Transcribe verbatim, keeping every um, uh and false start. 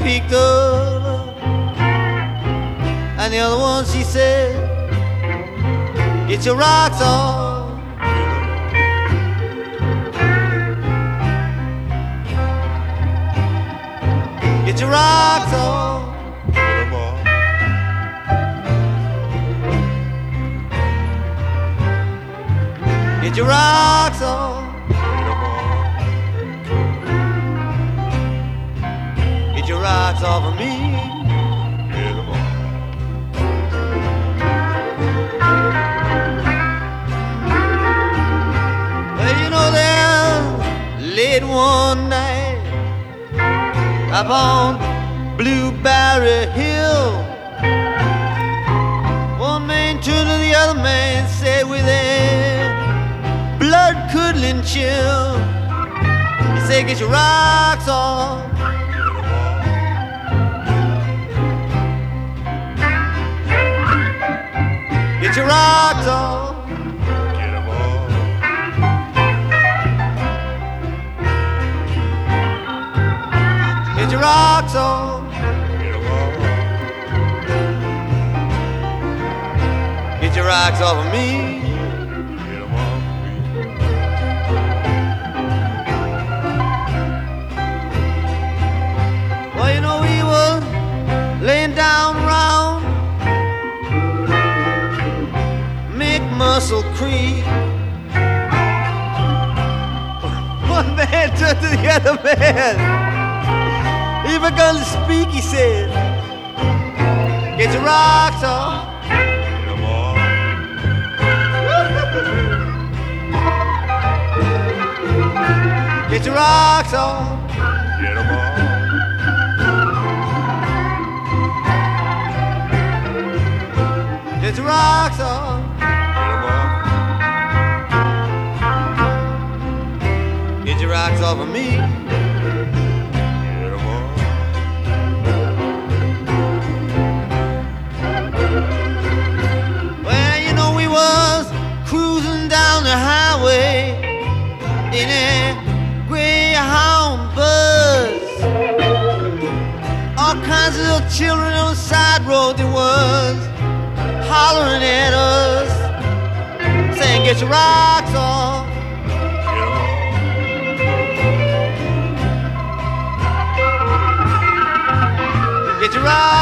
picked up, and the other one she said, get your rocks off. Get your rocks off. Get your rocks off. Get your rocks off of me. Well, you know, there late one night up on Blueberry Hill, one man turned to the other man, said with a blood-curdling chill, he said, get your rocks off. Get your rocks off. Get 'em off. Get your rocks off. Get 'em off. Get your rocks off of me. Get 'em off me. Well, you know, he was laying down round McMuscle Creek. One man turned to the other man. He begun to speak, he said, get your rocks off. Get 'em off. Get your rocks off. Get 'em off. Get your rocks off. Get 'em off. Get your rocks off of me. Get 'em off. Well, you know, we was cruising down the highway in a Greyhound bus. All kinds of little children on the side road, they was hollering at us, saying, get your rocks off. Get 'em off. Get your rocks